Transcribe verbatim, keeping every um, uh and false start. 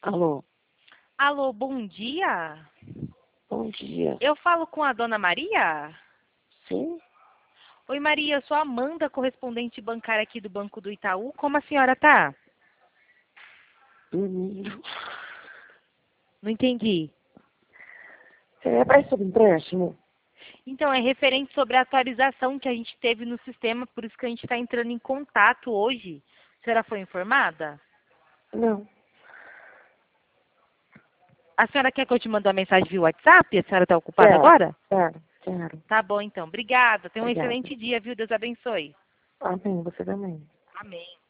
Alô, Alô, bom dia. bom dia. Eu falo com a dona Maria? Sim? Oi, Maria, eu sou a Amanda, correspondente bancária aqui do Banco do Itaú. Como a senhora tá? Dormindo. Não entendi. É, vai sobre empréstimo? Então, é referente sobre a atualização que a gente teve no sistema, por isso que a gente está entrando em contato hoje. A senhora foi informada? Não. A senhora quer que eu te mande uma mensagem via WhatsApp? A senhora está ocupada Quero, agora? quero, quero. Tá bom, então. Obrigada. Tenha um Obrigada. excelente dia, viu? Deus abençoe. Amém, você também. Amém.